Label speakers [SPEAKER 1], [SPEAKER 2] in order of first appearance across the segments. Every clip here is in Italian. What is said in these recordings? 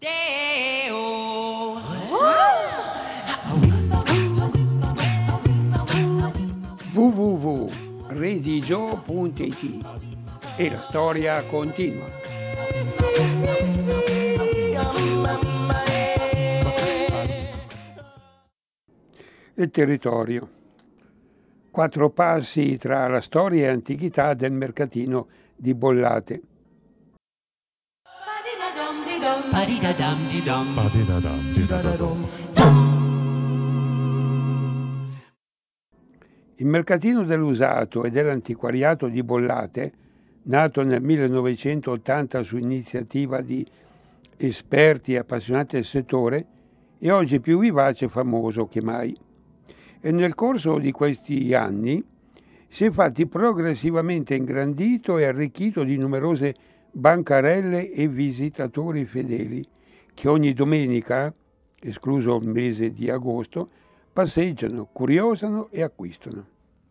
[SPEAKER 1] www.redigio.it e la storia continua. Il territorio. 4 passi tra la storia e antichità del mercatino di Bollate. Il mercatino dell'usato e dell'antiquariato di Bollate, nato nel 1980 su iniziativa di esperti e appassionati del settore, è oggi più vivace e famoso che mai. E nel corso di questi anni si è infatti progressivamente ingrandito e arricchito di numerose bancarelle e visitatori fedeli che ogni domenica, escluso il mese di agosto, passeggiano, curiosano e acquistano.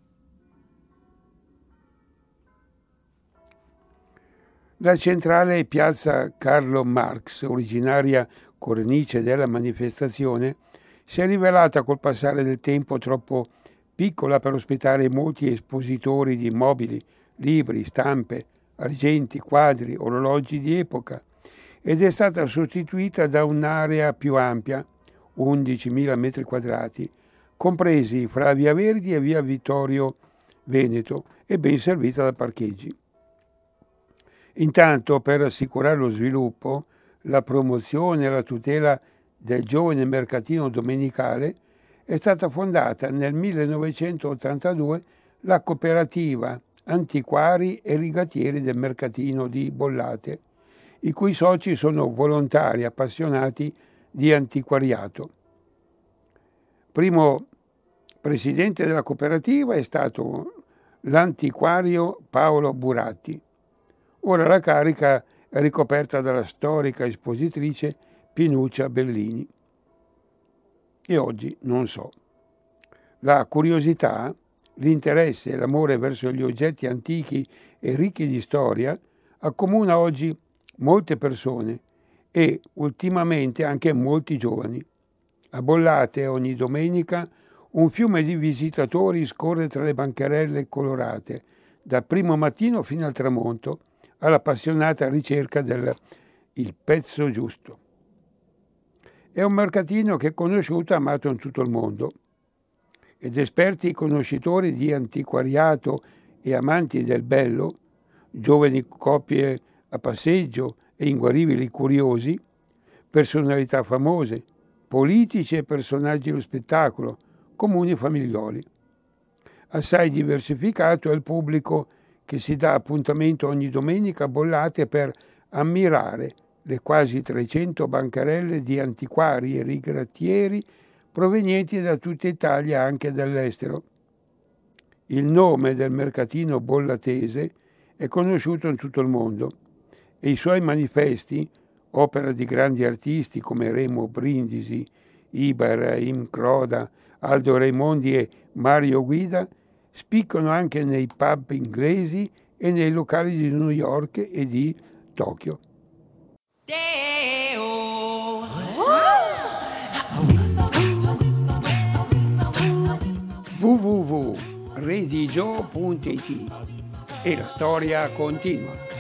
[SPEAKER 1] La centrale piazza Carlo Marx, originaria cornice della manifestazione, si è rivelata col passare del tempo troppo piccola per ospitare molti espositori di mobili, libri, stampe, argenti, quadri, orologi di epoca ed è stata sostituita da un'area più ampia, 11.000 metri quadrati, compresi fra Via Verdi e Via Vittorio Veneto e ben servita da parcheggi. Intanto, per assicurare lo sviluppo, la promozione e la tutela del giovane mercatino domenicale, è stata fondata nel 1982 la cooperativa Antiquari e Rigattieri del Mercatino di Bollate, i cui soci sono volontari appassionati di antiquariato. Primo presidente della cooperativa è stato l'antiquario Paolo Buratti. Ora la carica è ricoperta dalla storica espositrice Pinuccia Bellini. E oggi non so. La curiosità, l'interesse e l'amore verso gli oggetti antichi e ricchi di storia accomuna oggi molte persone e ultimamente anche molti giovani. A Bollate ogni domenica un fiume di visitatori scorre tra le bancarelle colorate, dal primo mattino fino al tramonto, all'appassionata ricerca del il pezzo giusto. È un mercatino che è conosciuto e amato in tutto il mondo ed esperti conoscitori di antiquariato e amanti del bello, giovani coppie a passeggio e inguaribili curiosi, personalità famose, politici e personaggi dello spettacolo, comuni famiglioli. Assai diversificato è il pubblico che si dà appuntamento ogni domenica a Bollate per ammirare le quasi 300 bancarelle di antiquari e rigattieri provenienti da tutta Italia e anche dall'estero. Il nome del mercatino bollatese è conosciuto in tutto il mondo e i suoi manifesti, opera di grandi artisti come Remo Brindisi, Ibrahim Croda, Aldo Raimondi e Mario Guida, spiccano anche nei pub inglesi e nei locali di New York e di Tokyo. www.redigio.it e la storia continua.